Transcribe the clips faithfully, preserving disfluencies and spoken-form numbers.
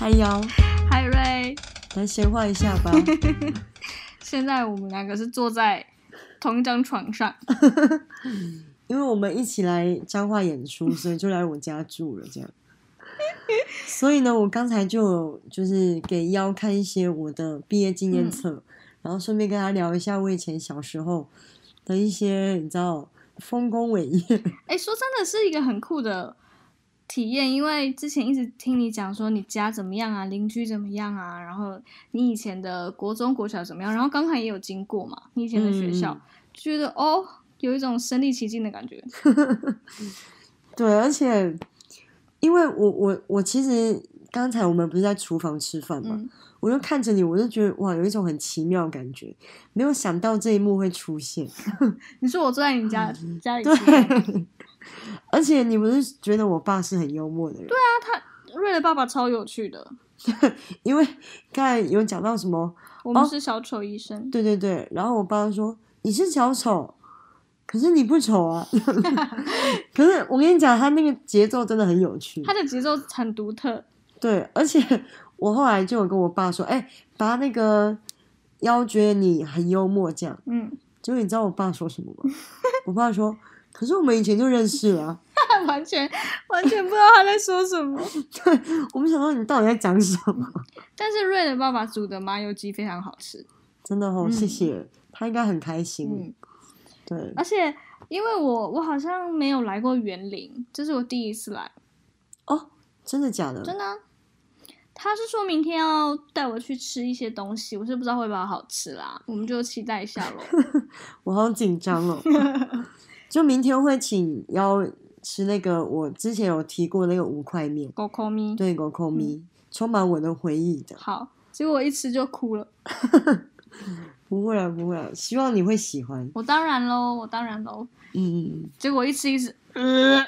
嗨腰， 嗨瑞， 来闲话一下吧。 现在我们两个是坐在同一张床上， 因为我们一起来彰化演出，所以就来我家住了，这样。所以呢，我刚才就有就是给腰看一些我的毕业纪念册，嗯、然后顺便跟他聊一下我以前小时候的一些你知道丰功伟业。 哎，说真的是一个很酷的体验，因为之前一直听你讲说你家怎么样啊，邻居怎么样啊，然后你以前的国中国小怎么样，然后刚才也有经过嘛，你以前的学校，嗯、就觉得哦，有一种身临其境的感觉。 对，而且因为我我我其实刚才我们不是在厨房吃饭嘛，嗯、我就看着你，我就觉得哇，有一种很奇妙的感觉，没有想到这一幕会出现。 你说我坐在你家家里吃饭？ 对。而且你不是觉得我爸是很幽默的人？ 对啊，他瑞的爸爸超有趣的。 因为刚才有讲到什么， 我们是小丑医生。哦、 对对对，然后我爸说你是小丑，可是你不丑啊。可是我跟你讲，他那个节奏真的很有趣， 他的节奏很独特。 对，而且我后来就有跟我爸说，哎、欸，把那个腰觉得你很幽默这样。嗯，结果你知道我爸说什么吗？我爸说。可是我们以前就认识了、啊， 完全完全不知道他在说什么。 对，我们想说你到底在讲什么？ 但是瑞的爸爸煮的麻油鸡非常好吃， 真的哦，嗯、谢谢，他应该很开心。嗯，对。 而且因为我我好像没有来过园林，这是我第一次来。 哦，真的假的？ 真的、啊。他是说明天要带我去吃一些东西，我是不知道会不会好吃啦，我们就期待一下咯。 我好紧张哦。就明天会请要吃那个我之前有提过那个五块面， 狗口咪， 对，狗口咪、嗯，充满我的回忆的。 好，结果我一吃就哭了。 不会啊，不会啊，希望你会喜欢。 我当然咯，我当然咯。嗯，结果一吃一吃，呃，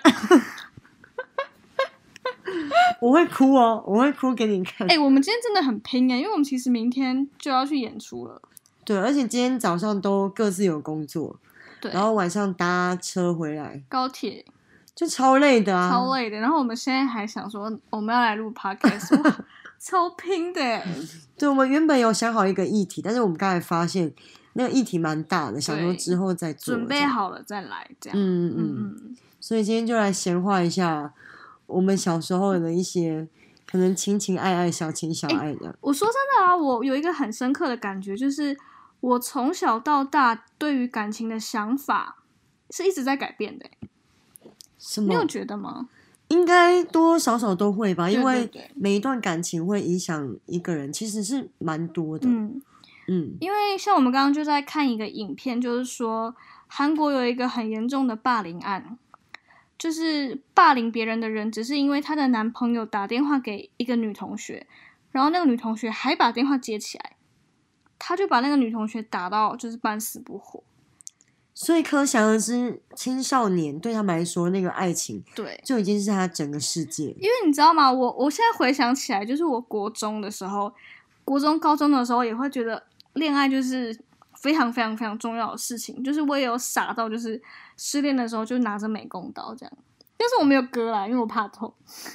我会哭哦，我会哭给你看。 哎、欸，我们今天真的很拼哎，因为我们其实明天就要去演出了。 对，而且今天早上都各自有工作。然后晚上搭车回来， 高铁就超累的啊， 超累的。然后我们现在还想说，我们要来录 podcast， 哇，超拼的。 对，我们原本有想好一个议题，但是我们刚才发现那个议题蛮大的，想说之后再做， 准备好了再来这样。 嗯嗯嗯。所以今天就来闲话一下我们小时候的一些可能情情爱爱、小情小爱的。 我说真的啊，我有一个很深刻的感觉，就是我从小到大对于感情的想法是一直在改变的。 什么？ 你有觉得吗？ 应该多多少少都会吧， 对对对， 因为每一段感情会影响一个人，其实是蛮多的。 嗯嗯，因为像我们刚刚就在看一个影片，就是说韩国有一个很严重的霸凌案，就是霸凌别人的人只是因为她的男朋友打电话给一个女同学，然后那个女同学还把电话接起来，他就把那个女同学打到就是半死不活。 所以可想而知，青少年对他们来说，那个爱情对就已经是他整个世界。 因为你知道吗？我我现在回想起来，就是我国中的时候，国中、高中的时候也会觉得恋爱就是非常非常非常重要的事情。就是我也有傻到，就是失恋的时候就拿着美工刀这样，但是我没有割啦，因为我怕痛。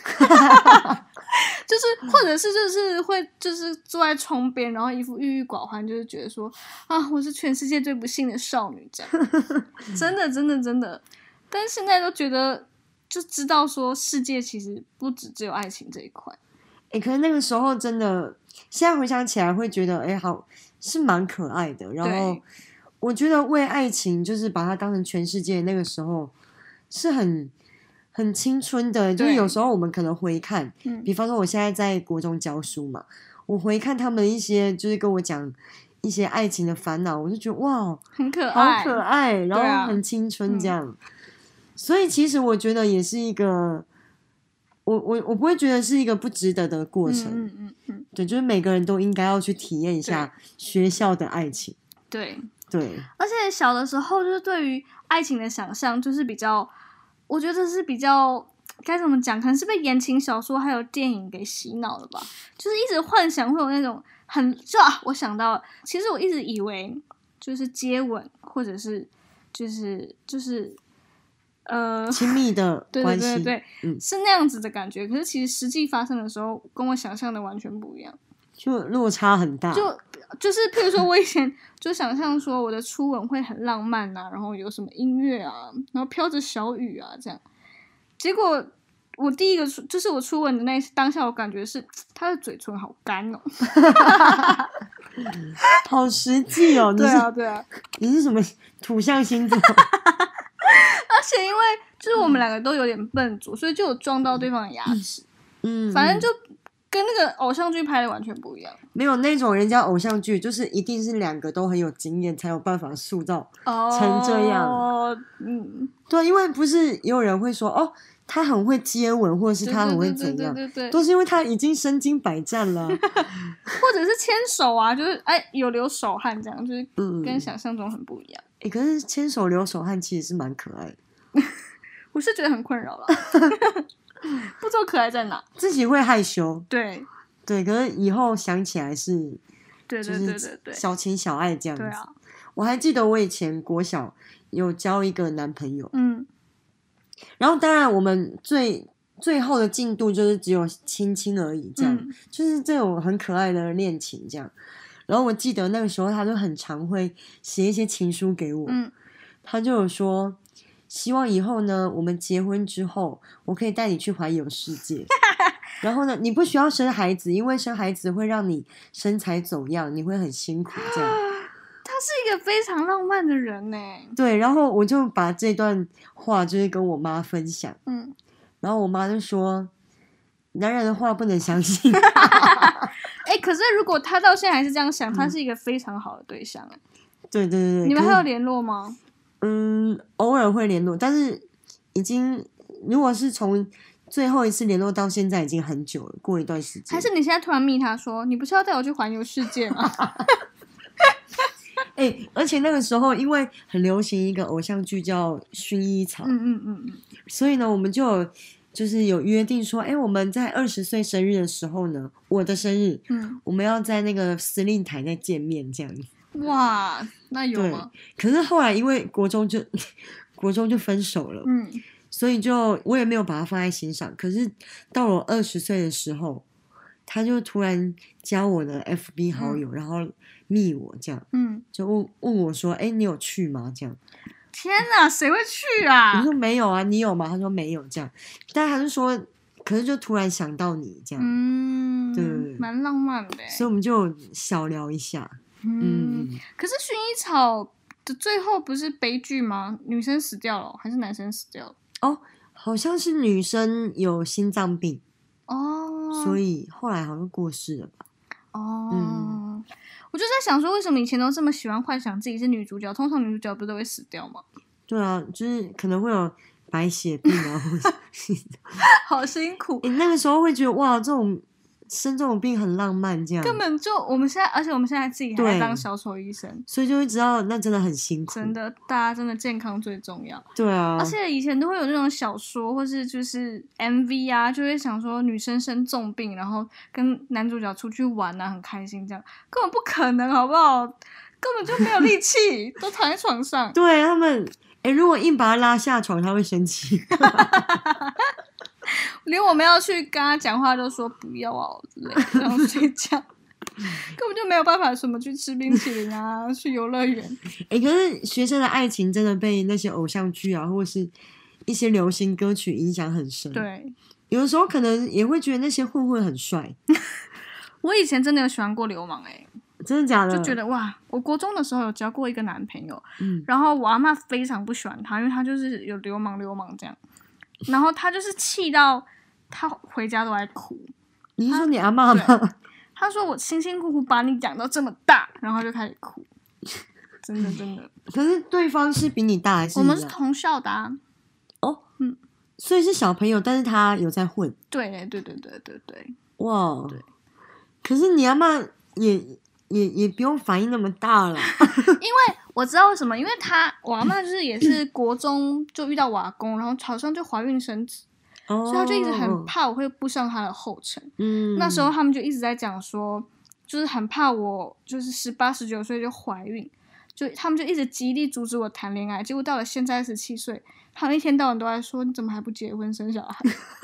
就是或者是就是会就是坐在窗边，然后一副郁郁寡欢，就是觉得说啊，我是全世界最不幸的少女这样。真的真的真的。但是现在都觉得就知道说世界其实不只只有爱情这一块。 哎、欸，可是那个时候真的，现在回想起来会觉得，哎、欸，好是蛮可爱的。然后我觉得为爱情就是把它当成全世界，那个时候是很。很青春的，就是有时候我们可能回看，比方说我现在在国中教书嘛，我回看他们一些就是跟我讲一些爱情的烦恼，我就觉得哇， 很可爱， 好可爱，然后很青春这样。啊嗯、所以其实我觉得也是一个，我我我不会觉得是一个不值得的过程，嗯嗯嗯，对，就是每个人都应该要去体验一下学校的爱情， 对对， 而且小的时候就是对于爱情的想象就是比较。我觉得是比较该怎么讲，可能是被言情小说还有电影给洗脑了吧，就是一直幻想会有那种很就啊，我想到了，其实我一直以为就是接吻或者是就是就是呃亲密的对关系， 对对对， 嗯， 是那样子的感觉。可是其实实际发生的时候，跟我想象的完全不一样， 就落差很大。 就就是譬如说，我以前就想象说我的初吻会很浪漫啊，然后有什么音乐啊，然后飘着小雨啊这样。结果我第一个就是我初吻的那当下，我感觉是他的嘴唇好干哦。 好实际哦！你是对啊，对啊， 你是什么土象星座？ 而且因为就是我们两个都有点笨拙，所以就有撞到对方的牙齿。 嗯， 反正就跟那个偶像剧拍的完全不一样。 没有那种人家偶像剧，就是一定是两个都很有经验，才有办法塑造成这样。 哦，嗯， 对，因为不是也有人会说哦，他很会接吻，或者是他很会怎样， 对对对对对对， 都是因为他已经身经百战了。 或者是牵手啊，就是哎有流手汗这样，就是嗯， 跟想象中很不一样。 哎、可是牵手流手汗其实是蛮可爱的。 我是觉得很困扰了，不知道可爱在哪。 自己会害羞， 对对，可是以后想起来是， 对对对对对， 小情小爱这样子。 对啊， 我还记得我以前国小有交一个男朋友， 嗯， 然后当然我们最最后的进度就是只有亲亲而已，这样、 嗯、 就是这种很可爱的恋情这样。然后我记得那个时候他就很常会写一些情书给我， 嗯， 他就有说希望以后呢我们结婚之后我可以带你去环游世界。然后呢你不需要生孩子，因为生孩子会让你身材走样，你会很辛苦这样。 他是一个非常浪漫的人呢。 对，然后我就把这段话就是跟我妈分享， 嗯， 然后我妈就说男人的话不能相信。 哎、欸，可是如果他到现在还是这样想，他是一个非常好的对象哎。 对对对对， 你们还有联络吗？ 嗯，偶尔会联络，但是已经如果是从最后一次联络到现在已经很久了，过一段时间。 还是你现在突然密他说你不是要带我去环游世界吗？ 哎、欸，而且那个时候因为很流行一个偶像剧叫《薰衣草》， 嗯嗯嗯嗯，所以呢我们就有就是有约定说，哎、欸，我们在二十岁生日的时候呢，我的生日， 嗯， 我们要在那个司令台再见面这样子。 哇，那有吗？ 可是后来因为国中就国中就分手了， 嗯， 所以就我也没有把它放在心上。可是到了二十岁的时候，他就突然加我的 F B 好友，嗯、然后密我这样， 嗯， 就问问我说：“哎，你有去吗？”这样。 天哪，谁会去啊？ 我说没有啊，你有吗？他说没有，这样。但他就说，可是就突然想到你这样， 嗯， 对， 蛮浪漫的。 所以我们就小聊一下。 嗯，嗯可是薰衣草的最后不是悲剧吗？女生死掉了，还是男生死掉了？ 哦，好像是女生有心脏病哦， 所以后来好像过世了吧？ 哦，嗯，我就在想说，为什么以前都这么喜欢幻想自己是女主角？通常女主角不都会死掉吗？ 对啊，就是可能会有白血病啊，或者好辛苦。 你那个时候会觉得哇，这种。生这种病很浪漫，这样根本就我们现在，而且我们现在自己还在当小丑医生， 所以就会知道那真的很辛苦。 真的，大家真的健康最重要。 对啊， 而且以前都会有那种小说或是就是 M V 啊，就会想说女生生重病，然后跟男主角出去玩啊，很开心，这样根本不可能，好不好？根本就没有力气，都躺在床上。 对他们，哎，如果硬把他拉下床，他会生气。 连我们要去跟他讲话都说不要啊，累，然后睡觉，根本就没有办法什么去吃冰淇淋啊，去游乐园。 哎、欸，可是学生的爱情真的被那些偶像剧啊，或是一些流行歌曲影响很深。 对， 有的时候可能也会觉得那些混混很帅。 我以前真的有喜欢过流氓、欸，哎， 真的假的？ 就觉得哇，我国中的时候有交过一个男朋友， 嗯， 然后我阿嬷非常不喜欢他，因为他就是有流氓流氓这样。然后他就是气到他回家都在哭。 你是说你阿嬷吗？ 他说我辛辛苦苦把你养到这么大，然后就开始哭。真的真的。 可是对方是比你大还是？ 我们是同校的啊。 哦， 嗯， 所以是小朋友，但是他有在混。 对对对对对对。 哇， 对。 可是你阿嬷也也也不用反应那么大了。 因为我知道为什么，因为他我阿嬷就是也是国中就遇到我阿公，然后好像就怀孕生子，哦、所以他就一直很怕我会步上他的后尘。嗯，那时候他们就一直在讲说，就是很怕我就是十八十九岁就怀孕，就他们就一直极力阻止我谈恋爱。结果到了现在十七岁， 他们一天到晚都在说你怎么还不结婚生小孩？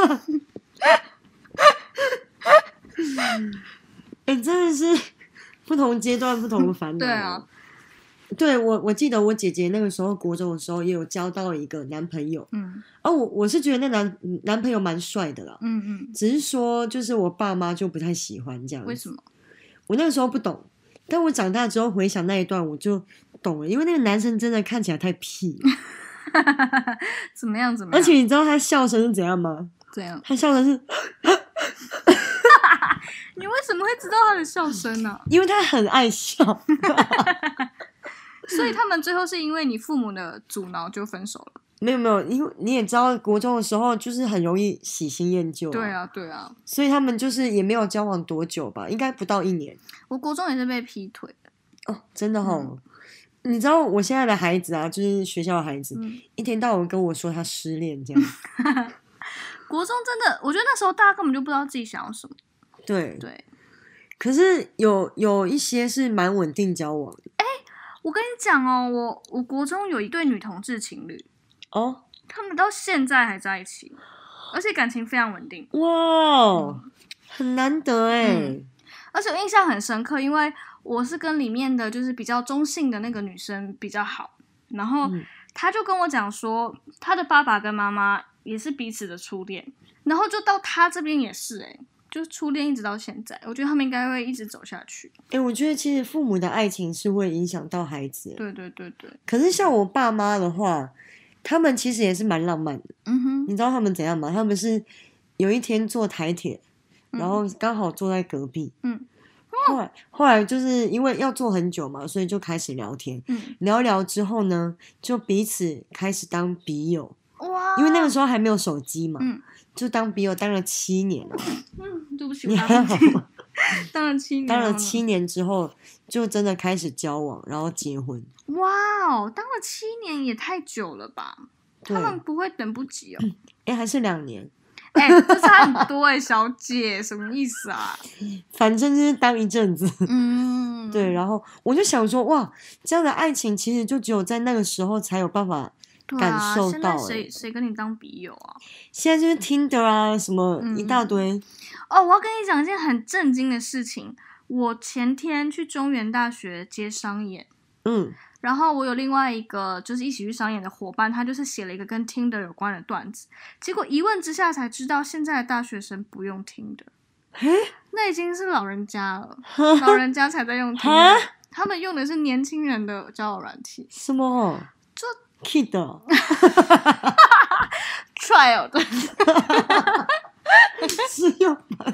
哎、欸，真的是不同阶段不同的烦恼。 对啊， 对我我记得我姐姐那个时候国中的时候也有交到一个男朋友， 嗯， 哦，我我是觉得那男男朋友蛮帅的啦， 嗯嗯， 只是说就是我爸妈就不太喜欢这样子。 为什么？ 我那个时候不懂，但我长大之后回想那一段我就懂了，因为那个男生真的看起来太屁了。 怎么样怎么样？ 而且你知道他笑声是怎样吗？ 怎样？ 他笑声是你为什么会知道他的笑声呢、啊？ 因为他很爱笑。 所以他们最后是因为你父母的阻挠就分手了？ 没有没有，因为你也知道国中的时候就是很容易喜新厌旧、啊。 对啊对啊， 所以他们就是也没有交往多久吧，应该不到一年。 我国中也是被劈腿的哦，真的哦、嗯。你知道我现在的孩子啊，就是学校的孩子，嗯、一天到晚跟我说他失恋这样。 国中真的，我觉得那时候大家根本就不知道自己想要什么。 对对， 可是有有一些是蛮稳定交往的。 哎、欸，我跟你讲哦，我我国中有一对女同志情侣哦， 他们到现在还在一起，而且感情非常稳定。 哇、嗯，很难得哎、嗯！ 而且我印象很深刻，因为我是跟里面的就是比较中性的那个女生比较好，然后她就跟我讲说，她的爸爸跟妈妈也是彼此的初恋，然后就到她这边也是哎、欸。就是初恋一直到现在，我觉得他们应该会一直走下去。 哎、欸，我觉得其实父母的爱情是会影响到孩子。 对对对对。 可是像我爸妈的话，他们其实也是蛮浪漫的。 嗯哼。 你知道他们怎样吗？他们是有一天坐台铁，然后刚好坐在隔壁。嗯。后来后来就是因为要坐很久嘛，所以就开始聊天。嗯。聊一聊之后呢，就彼此开始当笔友。哇。因为那个时候还没有手机嘛。嗯。就当笔友当了七年了。 嗯，对不起，我还好。当了七年， 当了七年之后，就真的开始交往，然后结婚。 哇哦，当了七年也太久了吧？他们不会等不及哦？ 哎、欸，还是两年？ 哎、欸，这差很多哎、欸，小姐，什么意思啊？ 反正就是当一阵子。 嗯， 对，然后我就想说，哇，这样的爱情其实就只有在那个时候才有办法。感受到、欸， 啊、现在谁谁跟你当笔友啊？ 现在就是 Tinder 啊，什么一大堆。 嗯、哦，我要跟你讲一件很震惊的事情。我前天去中原大学接商演，嗯，然后我有另外一个就是一起去商演的伙伴，他就是写了一个跟 Tinder 有关的段子，结果一问之下才知道，现在的大学生不用 Tinder，那已经是老人家了，老人家才在用 Tinder， 他们用的是年轻人的交友软体。 什么？ 就。 Kid trial 的是用版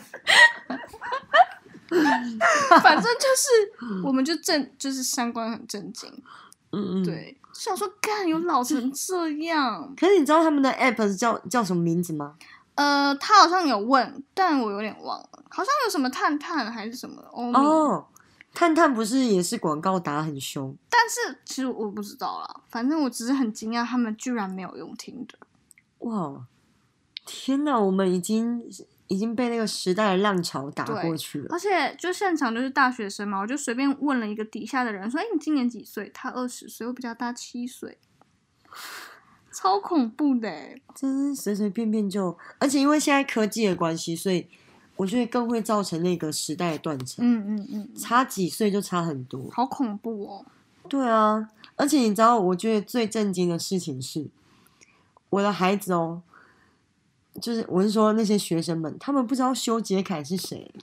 反正就是我们就震就是三观很震惊。嗯嗯，对，就想说干有老成这样。 可是你知道他们的 app 是叫叫什么名字吗？ 呃他好像有问，但我有点忘了，好像有什么探探还是什么欧米哦， 探探不是也是广告打很凶？ 但是其实我不知道啦，反正我只是很惊讶，他们居然没有用听的。哇， 天哪，我们已经已经被那个时代的浪潮打过去了。 而且就现场就是大学生嘛，我就随便问了一个底下的人说：“哎，你今年几岁？”他二十岁，我比较大七岁，超恐怖的哎！ 真是随随便便就，而且因为现在科技的关系，所以。我觉得更会造成那个时代的断层。嗯嗯嗯，差几岁就差很多， 好恐怖哦。 对啊，而且你知道，我觉得最震惊的事情是，我的孩子哦，就是我是说那些学生们，他们不知道修杰楷是谁。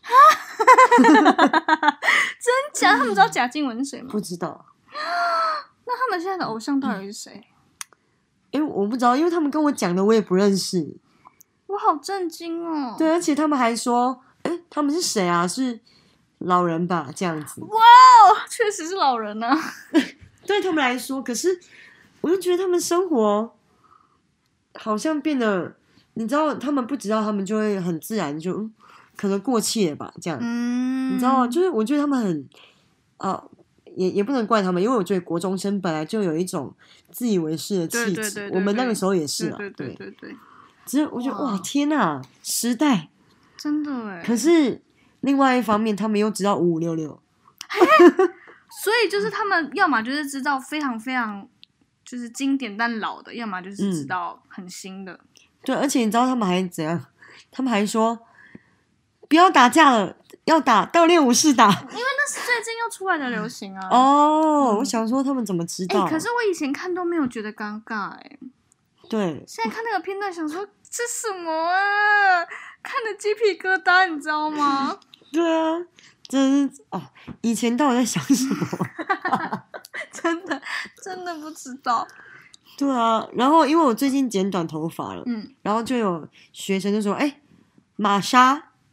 真假？他们知道贾静雯是谁吗？ 不知道。 那他们现在的偶像到底是谁？ 因为我不知道，因为他们跟我讲的我也不认识。 我好震惊哦！ 对，而且他们还说，哎，他们是谁啊？是老人吧？这样子。 哇哦，确实是老人啊。 对他们来说，可是我就觉得他们生活好像变得，你知道，他们不知道，他们就会很自然就、嗯、可能过气了吧？这样，嗯，你知道，就是我觉得他们很啊、呃，也也不能怪他们，因为我觉得国中生本来就有一种自以为是的气质， 对对对对对， 我们那个时候也是啊， 对对对对对。 只是我觉得 哇, 哇天哪，时代真的哎！ 可是另外一方面，他们又知道五五六六， 所以就是他们要么就是知道非常非常就是经典但老的，要么就是知道很新的。 嗯、对，而且你知道他们还怎样？他们还说不要打架了，要打到练武室打，因为那是最近又出来的流行啊。 哦、嗯，我想说他们怎么知道？ 欸、可是我以前看都没有觉得尴尬哎、欸。 对， 现在看那个片段，想说这什么啊？看得鸡皮疙瘩，你知道吗？ 对啊，真是哦，以前到底在想什么？ 真的真的不知道。 对啊，然后因为我最近剪短头发了， 嗯， 然后就有学生就说：“哎、欸，玛莎，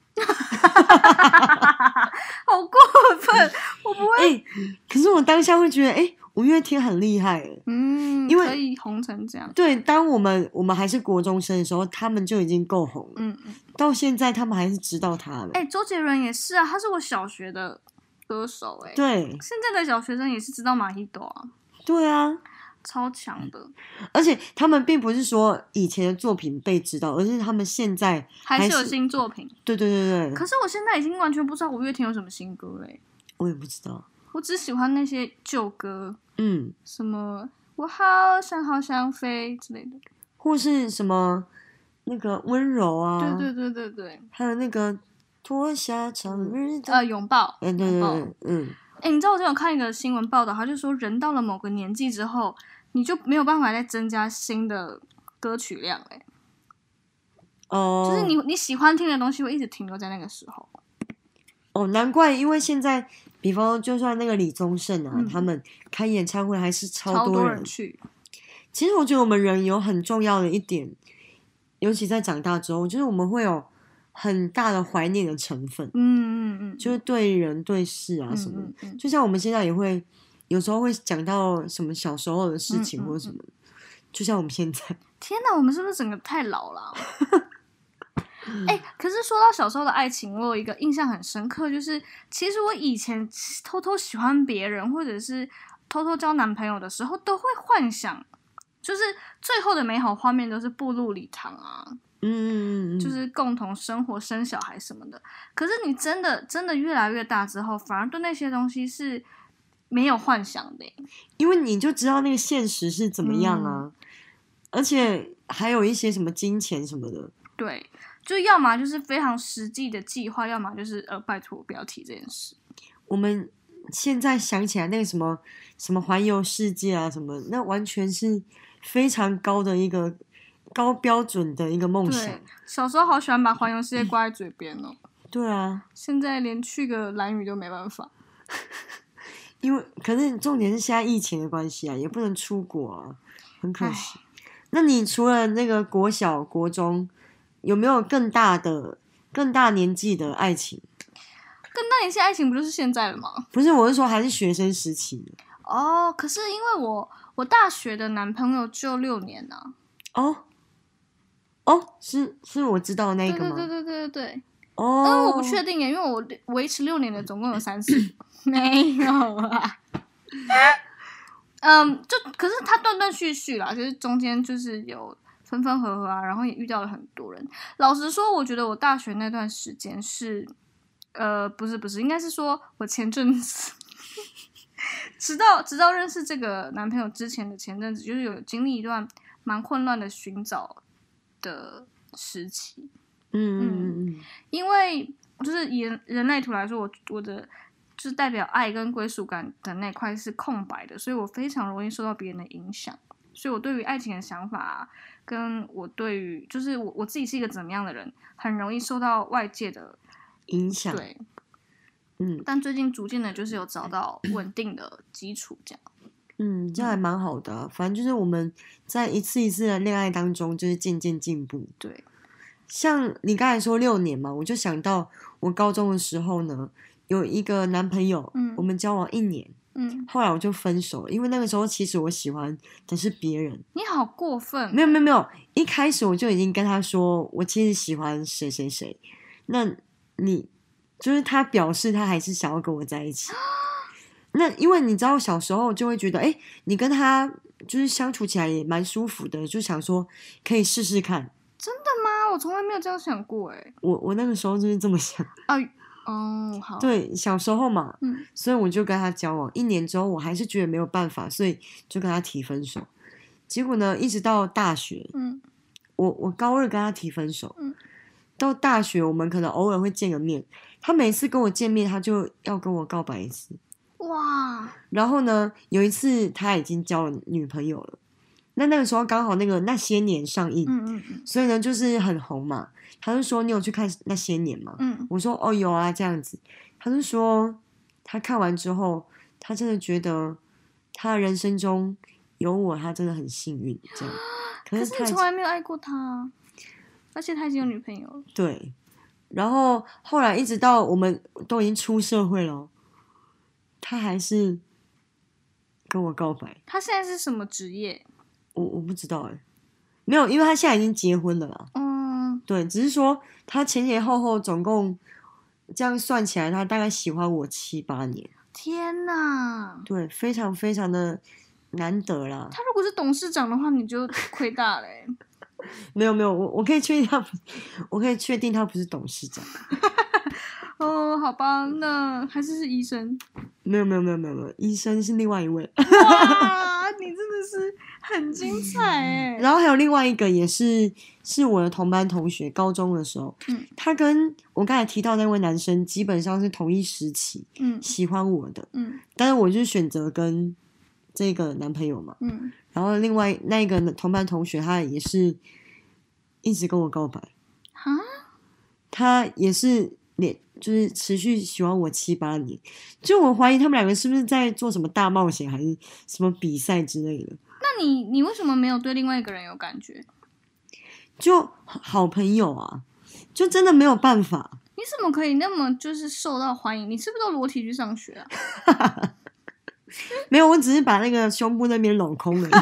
好过分！我不会。 欸”可是我当下会觉得，哎、欸，五月天很厉害， 嗯， 因为可以红成这样。 对，当我们我们还是国中生的时候，他们就已经够红了。 嗯嗯， 到现在他们还是知道他了。 哎、欸，周杰伦也是啊，他是我小学的歌手、欸，哎， 对， 现在的小学生也是知道马希朵啊。 对啊。 超强的， 而且他们并不是说以前的作品被知道，而是他们现在还是, 还是有新作品。 对对对对。 可是我现在已经完全不知道五月天有什么新歌嘞。 我也不知道， 我只喜欢那些旧歌， 嗯， 什么我好想好想飞之类的， 或是什么那个温柔啊， 对对对对对， 还有那个脱下长日的呃拥抱， 嗯、欸、对对对，嗯。 哎、欸，你知道我之前有看一个新闻报道，他就说人到了某个年纪之后，你就没有办法再增加新的歌曲量嘞。 哦， 就是你你喜欢听的东西会一直停留在那个时候。 哦，难怪，因为现在，比方说就算那个李宗盛啊、 嗯， 他们开演唱会还是超多人， 超多人去。 其实我觉得我们人有很重要的一点，尤其在长大之后，就是我们会有很大的怀念的成分。 嗯嗯嗯， 就是对人对事啊什么的，嗯嗯嗯，就像我们现在也会有时候会讲到什么小时候的事情或者什么，嗯嗯嗯，就像我们现在。 天哪，我们是不是整个太老了？哎、欸，可是说到小时候的爱情，我有一个印象很深刻，就是其实我以前偷偷喜欢别人，或者是偷偷交男朋友的时候，都会幻想，就是最后的美好画面都是步入礼堂啊， 嗯， 就是共同生活、生小孩什么的。可是你真的真的越来越大之后，反而对那些东西是没有幻想的， 因为你就知道那个现实是怎么样啊，嗯，而且还有一些什么金钱什么的， 对。就要么就是非常实际的计划，要么就是呃，拜托不要提这件事。 我们现在想起来那个什么什么环游世界啊什么，那完全是非常高的一个高标准的一个梦想。 对，小时候好喜欢把环游世界挂在嘴边哦。 对啊， 现在连去个兰屿都没办法。 因为可是重点是现在疫情的关系啊，也不能出国啊，很可惜。那你除了那个国小、国中，有没有更大的、更大年纪的爱情？ 更大年纪爱情不就是现在了吗？ 不是，我是说还是学生时期。 哦，可是因为我我大学的男朋友就六年啊。 哦哦，是是我知道的那个吗？ 对对对对对对。 哦， 但我不确定耶，因为我维持六年的总共有三次，没有啊。嗯，就可是他断断续续啦，就是中间就是有分分合合啊，然后也遇到了很多人。老实说，我觉得我大学那段时间是，呃，不是不是，应该是说我前阵子，直到直到认识这个男朋友之前的前阵子，就是有经历一段蛮混乱的寻找的时期。 嗯嗯嗯， 因为就是以人类图来说，我我的就是代表爱跟归属感的那块是空白的，所以我非常容易受到别人的影响。所以我对于爱情的想法啊，跟我对于就是我我自己是一个怎么样的人，很容易受到外界的影响。 对， 嗯， 但最近逐渐的就是有找到稳定的基础，这样。 嗯，这还蛮好的啊，反正就是我们在一次一次的恋爱当中，就是渐渐进步。 对， 像你刚才说六年嘛，我就想到我高中的时候呢，有一个男朋友， 嗯， 我们交往一年。 嗯， 后来我就分手了，因为那个时候其实我喜欢的是别人。 你好过分！ 没有没有没有，一开始我就已经跟他说，我其实喜欢谁谁谁。那你就是他表示他还是想要跟我在一起。那因为你知道小时候就会觉得，哎，你跟他就是相处起来也蛮舒服的，就想说可以试试看。 真的吗？我从来没有这样想过哎。 我我那个时候就是这么想啊。哦，好。 对，小时候嘛， 嗯， 所以我就跟他交往一年之后，我还是觉得没有办法，所以就跟他提分手。 结果呢，一直到大学， 嗯， 我我高二跟他提分手， 嗯， 到大学我们可能偶尔会见个面，他每次跟我见面，他就要跟我告白一次。 哇， 然后呢，有一次他已经交了女朋友了，那那个时候刚好那个那些年上映， 嗯嗯嗯， 所以呢就是很红嘛。他就说你有去看那些年吗？ 嗯， 我说哦有啊这样子。他就说他看完之后，他真的觉得他的人生中有我，他真的很幸运这样。可是他可是你从来没有爱过他，而且他已经有女朋友了。 对，然后后来一直到我们都已经出社会了，他还是跟我告白。 他现在是什么职业？ 我我不知道哎、欸，没有，因为他现在已经结婚了啦。 嗯， 对，只是说他前前后后总共这样算起来，他大概喜欢我七八年。 天哪！ 对，非常非常的难得啦。 他如果是董事长的话，你就亏大了、欸。 没有没有，我我可以确定他不，我可以确定他不是董事长。 哦，好吧，那还是是医生。 没有没有没有没有没有，医生是另外一位。 哇，你真的是很精彩哎！ 然后还有另外一个也是是我的同班同学，高中的时候， 嗯， 他跟我刚才提到那位男生基本上是同一时期， 嗯， 喜欢我的， 嗯， 但是我就选择跟这个男朋友嘛， 嗯， 然后另外那个同班同学他也是一直跟我告白， 哈， 他也是连就是持续喜欢我七八年，就我怀疑他们两个是不是在做什么大冒险，还是什么比赛之类的。 那你你为什么没有对另外一个人有感觉？ 就好朋友啊，就真的没有办法。 你怎么可以那么就是受到欢迎？你是不是都裸体去上学啊？ 没有，我只是把那个胸部那边镂空了。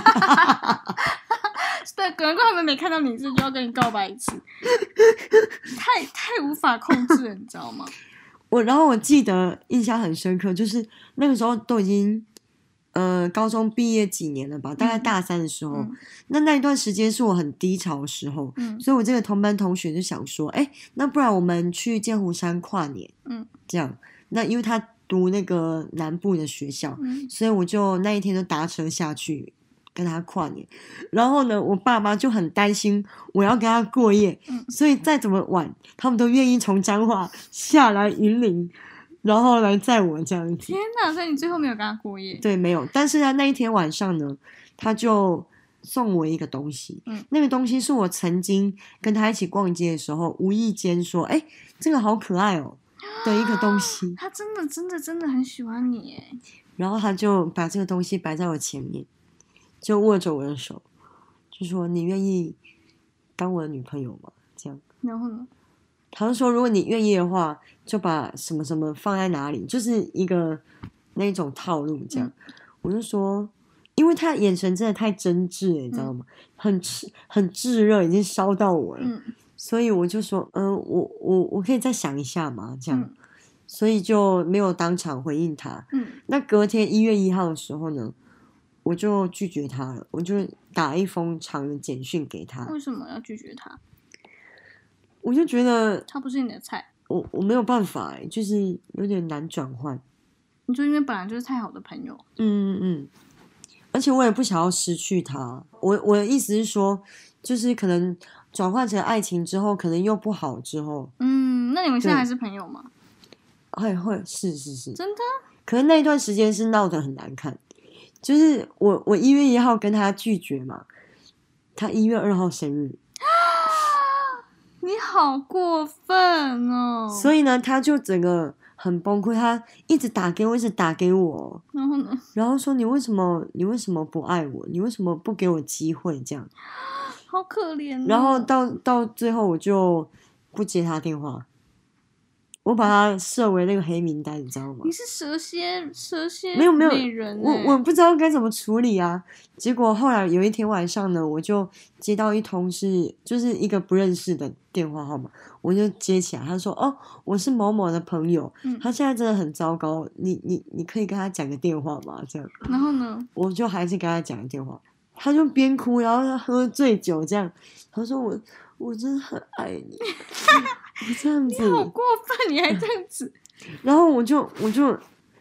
对，难怪他们没看到你，就要跟你告白一次，太太无法控制了，你知道吗？ 我然后我记得印象很深刻，就是那个时候都已经呃高中毕业几年了吧，大概大三的时候， 嗯、 那那一段时间是我很低潮的时候， 嗯， 所以我这个同班同学就想说，哎，那不然我们去剑湖山跨年， 嗯， 这样，那因为他读那个南部的学校， 嗯， 所以我就那一天就搭车下去跟他跨年。然后呢，我爸妈就很担心我要跟他过夜， 嗯， 所以再怎么晚，他们都愿意从彰化下来云林，然后来载我这样子。 天哪！所以你最后没有跟他过夜？ 对，没有。但是呢，那一天晚上呢，他就送我一个东西， 嗯， 那个东西是我曾经跟他一起逛街的时候，无意间说，哎，这个好可爱哦的一个东西。 他真的真的真的很喜欢你耶。 然后他就把这个东西摆在我前面，就握着我的手，就说你愿意当我的女朋友吗？这样。 然后呢？ 他就说如果你愿意的话，就把什么什么放在哪里，就是一个那种套路这样。嗯、我就说，因为他的眼神真的太真挚了，你知道吗？嗯、很很炙热，已经烧到我了。嗯、所以我就说，嗯、呃，我我我可以再想一下嘛，这样。嗯、所以就没有当场回应他。嗯、那隔天一月一号的时候呢，我就拒绝他了，我就打一封长的简讯给他。 为什么要拒绝他？ 我就觉得他不是你的菜， 我我没有办法哎、欸，就是有点难转换。 你就因为本来就是太好的朋友， 嗯嗯，而且我也不想要失去他。我我的意思是说，就是可能转换成爱情之后，可能又不好之后。 嗯，那你们现在还是朋友吗？ 会会是是是， 真的。 可是那一段时间是闹得很难看，就是我我一月一号跟他拒绝嘛，他一月二号生日。 你好过分哦！ 所以呢，他就整个很崩溃，他一直打给我，一直打给我。 然后呢？ 然后说你为什么你为什么不爱我？你为什么不给我机会？这样， 好可怜哦。 然后到到最后，我就不接他电话，我把他设为那个黑名单，你知道吗？ 你是蛇蝎蛇蝎没有没有美人、欸， 我我不知道该怎么处理啊。结果后来有一天晚上呢，我就接到一通是就是一个不认识的电话号码，我就接起来，他说：“哦，我是某某的朋友，嗯、他现在真的很糟糕，你你你可以跟他讲个电话吗？”这样， 然后呢， 我就还是跟他讲个电话，他就边哭，然后他喝醉酒这样，他说我我真的很爱你，我这样子， 你好过分，你还这样子， 然后我就我就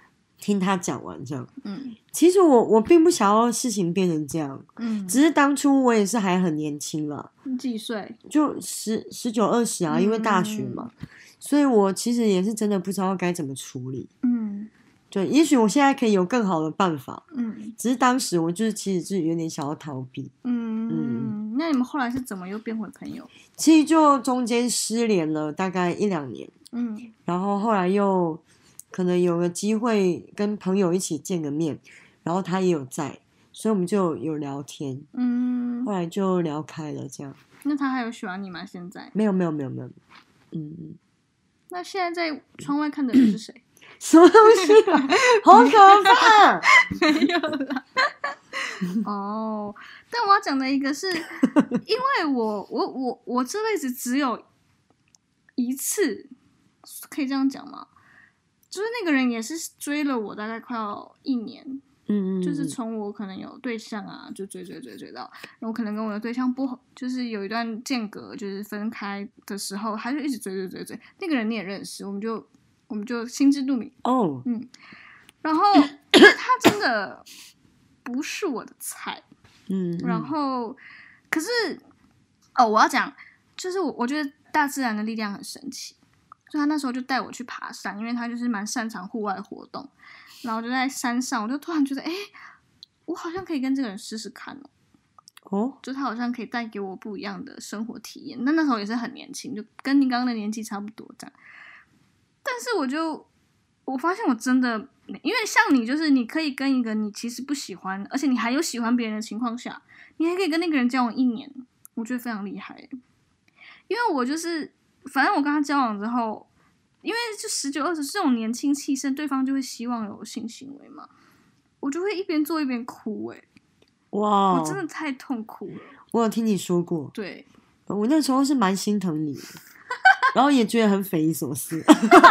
听他讲完这样。 嗯， 其实我我并不想要事情变成这样， 嗯， 只是当初我也是还很年轻啦， 你几岁？ 就十十九二十啊，因为大学嘛，嗯、所以我其实也是真的不知道该怎么处理。 嗯， 对，也许我现在可以有更好的办法， 嗯， 只是当时我就是其实是有点想要逃避。 嗯嗯，那你们后来是怎么又变回朋友？ 其实就中间失联了大概一两年， 嗯， 然后后来又可能有个机会跟朋友一起见个面，然后他也有在，所以我们就有聊天， 嗯， 后来就聊开了这样。 那他还有喜欢你吗？现在？ 没有没有没有没有，嗯。 那现在在窗外看的人是谁？ 什么东西啊？好可怕！ 没有啦。哦，但我要讲的一个是，因为我我我我这辈子只有一次，可以这样讲吗？就是那个人也是追了我大概快要一年， 嗯嗯， 就是从我可能有对象啊，就追追追追到，然后可能跟我的对象不，就是有一段间隔，就是分开的时候，他就一直追追追追。那个人你也认识，我们就我们就心知肚明哦， 嗯，然后他真的不是我的菜， 嗯， 然后可是哦，我要讲，就是我我觉得大自然的力量很神奇。所以他那时候就带我去爬山，因为他就是蛮擅长户外活动，然后就在山上，我就突然觉得，哎，我好像可以跟这个人试试看哦。 哦， 就他好像可以带给我不一样的生活体验。那那时候也是很年轻，就跟你刚刚的年纪差不多这样。但是我就我发现我真的，因为像你，就是你可以跟一个你其实不喜欢，而且你还有喜欢别人的情况下，你还可以跟那个人交往一年，我觉得非常厉害。因为我就是。反正我跟他交往之后，因为就十九二十这种年轻气盛，对方就会希望有性行为嘛，我就会一边做一边哭哎、欸， 哇， 我真的太痛苦了。 我有听你说过， 对， 我那时候是蛮心疼你的，然后也觉得很匪夷所思。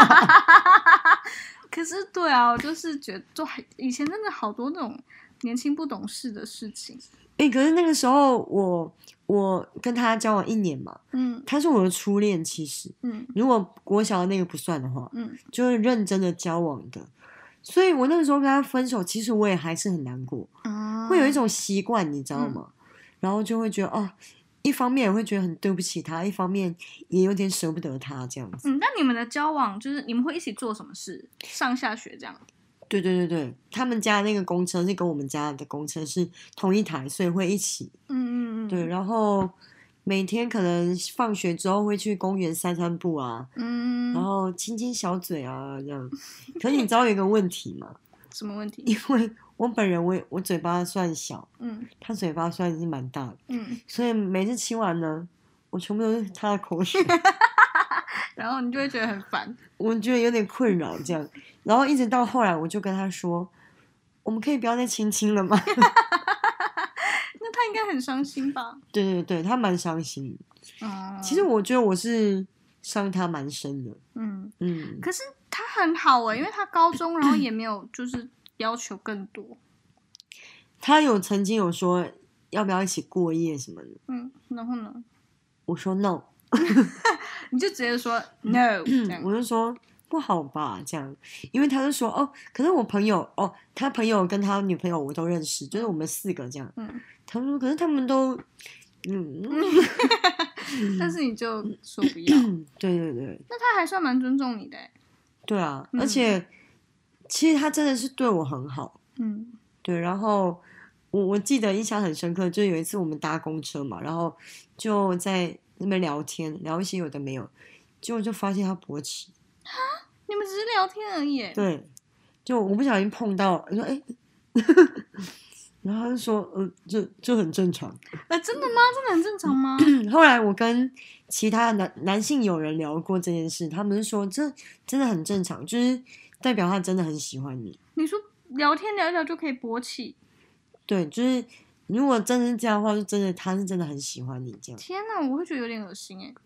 可是对啊，我就是觉得，就以前真的好多那种年轻不懂事的事情。 哎、欸，可是那个时候我我跟他交往一年嘛， 嗯， 他是我的初恋，其实， 嗯， 如果国小的那个不算的话， 嗯， 就是认真的交往的，所以我那个时候跟他分手，其实我也还是很难过， 嗯， 会有一种习惯，你知道吗？嗯、然后就会觉得哦，一方面也会觉得很对不起他，一方面也有点舍不得他这样子。 嗯，那你们的交往就是你们会一起做什么事？上下学这样？ 对对对对，他们家那个公车是跟我们家的公车是同一台，所以会一起。 嗯嗯嗯。 对，然后每天可能放学之后会去公园散散步啊， 嗯， 然后亲亲小嘴啊这样。可是你知道有一个问题吗？ 什么问题？ 因为我本人我我嘴巴算小， 嗯， 他嘴巴算是蛮大的， 嗯， 所以每次亲完呢，我全部都是他的口水。 然后你就会觉得很烦， 我觉得有点困扰这样，然后一直到后来我就跟他说，我们可以不要再亲亲了吗？ 那他应该很伤心吧？ 对对对，他蛮伤心。 嗯， 其实我觉得我是伤他蛮深的。 嗯嗯， 可是他很好哎、欸，因为他高中然后也没有就是要求更多。 他有曾经有说要不要一起过夜什么的。 嗯，然后呢？ 我说 no。 你就直接说 no， 我就说不好吧，这样，因为他就说哦，可是我朋友哦，他朋友跟他女朋友我都认识，就是我们四个这样。嗯，他说可是他们都，嗯， 但是你就说不要。 对对对， 那他还算蛮尊重你的、欸。 对啊，嗯、而且其实他真的是对我很好。 嗯， 对，然后我我记得印象很深刻，就有一次我们搭公车嘛，然后就在那边聊天，聊一些有的没有，结果就发现他勃起。 哈，你们只是聊天而已。 对，就我不小心碰到，说哎，然后他就说，呃，这这很正常。 啊，真的吗？真的很正常吗？ 后来我跟其他男男性友人聊过这件事，他们是说这真的很正常，就是代表他真的很喜欢你。 你说聊天聊一聊就可以勃起？ 对，就是如果真的是这样的话，就真的他是真的很喜欢你这样。 天哪，我会觉得有点恶心哎。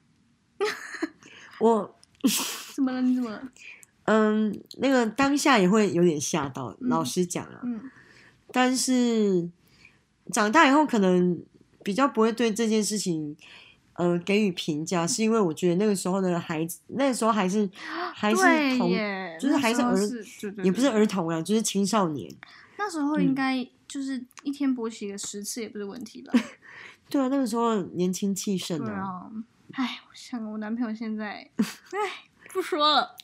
我怎么了？你怎么了？ 嗯，那个当下也会有点吓到，嗯、老实讲啊。 嗯。 但是长大以后可能比较不会对这件事情呃给予评价，是因为我觉得那个时候的孩子，那个时候还是还是对童， 耶， 就是还是儿， 那时候是对对也不是对儿童啊，就是青少年。 那时候应该就是一天勃起个十次也不是问题吧？ 对啊，那个时候年轻气盛对啊。 啊，哎，我想我男朋友现在，哎，不说了。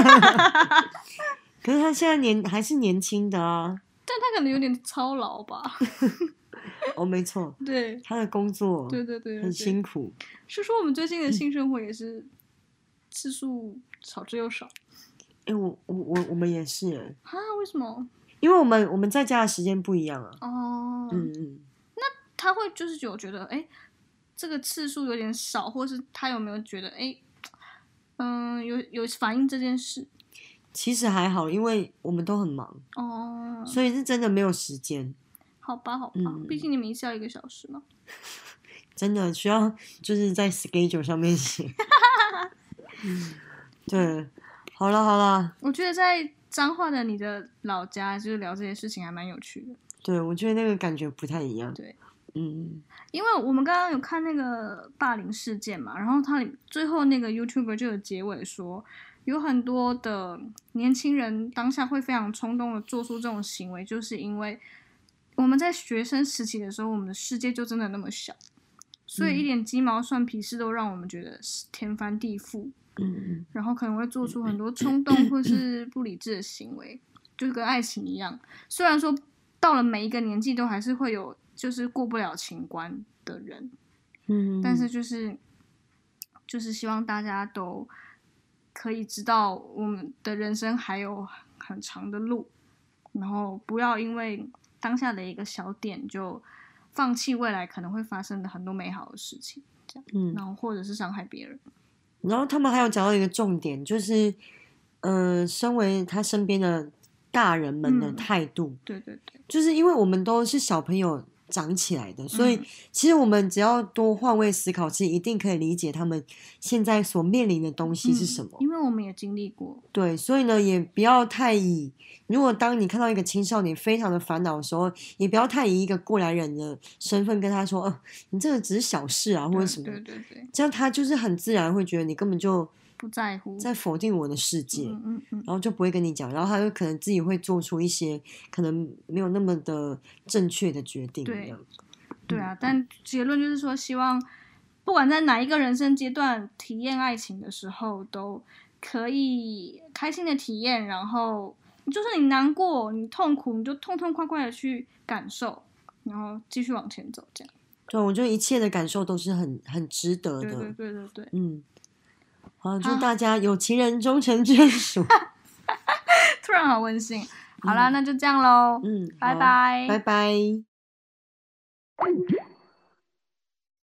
可是他现在年还是年轻的啊。 但他可能有点操劳吧。 哦，没错， 对， 他的工作对对对对很辛苦。 是说我们最近的性生活也是次数少之又少。 哎、欸，我我我我们也是哎、欸。 啊？为什么？ 因为我们我们在家的时间不一样啊。 哦， 嗯嗯。 那他会就是有觉得，哎、欸，这个次数有点少，或是他有没有觉得，哎、欸，嗯，有有反映这件事？ 其实还好，因为我们都很忙哦， 所以是真的没有时间。 好吧，好吧， 嗯、 毕竟你们一次要一个小时嘛。 真的需要就是在 schedule 上面写。对，好了好了。 我觉得在彰化的你的老家，就是聊这些事情还蛮有趣的。 对，我觉得那个感觉不太一样。 对， 嗯， 因为我们刚刚有看那个霸凌事件嘛，然后他最后那个 YouTuber 就有结尾说，有很多的年轻人当下会非常冲动的做出这种行为，就是因为我们在学生时期的时候，我们的世界就真的那么小，所以一点鸡毛蒜皮事都让我们觉得天翻地覆。 嗯， 然后可能会做出很多冲动或是不理智的行为，就跟爱情一样。虽然说到了每一个年纪都还是会有就是过不了情关的人， 嗯， 但是就是就是希望大家都可以知道我们的人生还有很长的路，然后不要因为当下的一个小点就放弃未来可能会发生的很多美好的事情，这样，嗯，然后或者是伤害别人。 然后他们还有讲到一个重点，就是呃，身为他身边的大人们的态度、嗯、 对对对， 就是因为我们都是小朋友长起来的，所以其实我们只要多换位思考，其实一定可以理解他们现在所面临的东西是什么、 嗯、因为我们也经历过。 对，所以呢也不要太以，如果当你看到一个青少年非常的烦恼的时候，也不要太以一个过来人的身份跟他说、呃、你这个只是小事啊或者什么， 对对对， 这样他就是很自然会觉得你根本就不在乎， 在否定我的世界， 嗯嗯嗯， 然后就不会跟你讲，然后他就可能自己会做出一些可能没有那么的正确的决定。 对，对啊，但结论就是说，希望不管在哪一个人生阶段体验爱情的时候，都可以开心的体验，然后就是你难过、你痛苦，你就痛痛快快的去感受，然后继续往前走，这样。 对，我觉得一切的感受都是很很值得的。 对对对对对， 嗯。好，祝大家有情人终成眷属。 突然好温馨。好啦、嗯、那就这样咯。 嗯， 拜拜拜拜。